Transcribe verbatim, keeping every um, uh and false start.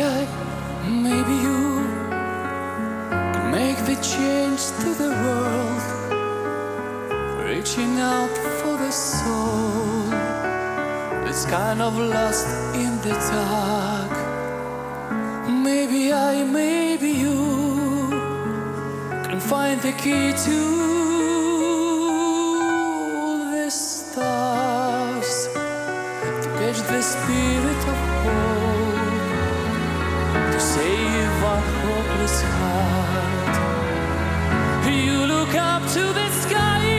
like maybe you can make the change to the world, reaching out for the soul that's kind of lost in the dark. Maybe I, maybe you can find the key to the stars, to catch the spirit of hope, to save our hopeless heart. You look up to the sky